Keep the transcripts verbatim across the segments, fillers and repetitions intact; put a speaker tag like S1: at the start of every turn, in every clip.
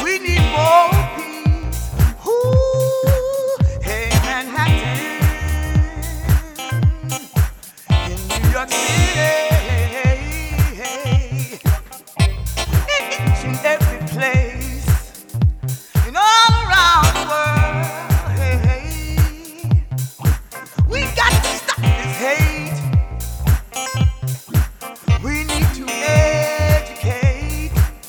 S1: We need more peace. Ooh, hey Manhattan, in New York City, in each and every place, and all around the world. Hey, hey. We got to stop this hate. We need to educate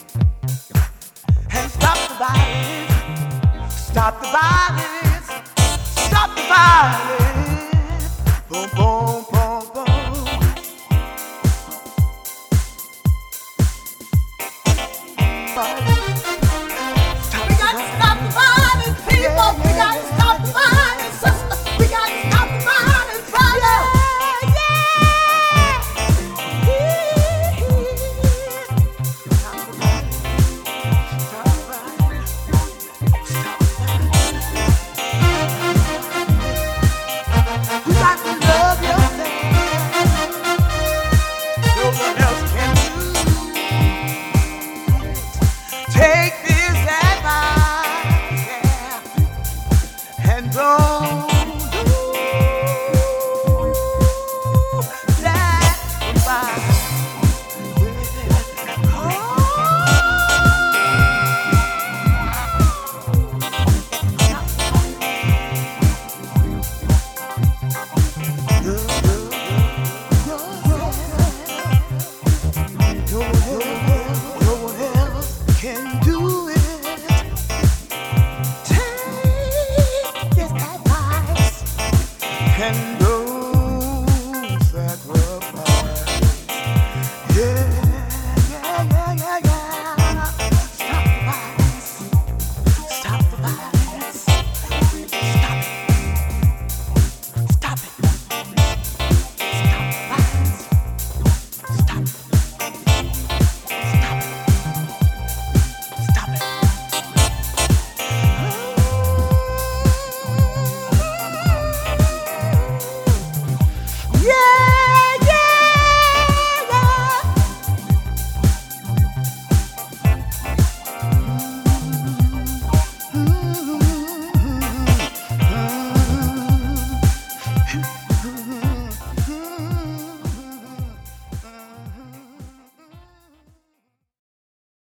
S1: and stop the violence. Stop the violence. Stop the violence. Boom, boom, boom, boom. Stop we got to stop the violence, people. Yeah. We got to stop the violence, sister. We got to stop the violence, brother. You got to love yourself. No one else can do it. Take this advice, yeah, and don't do sacrifice. No one else can do it. Take this advice and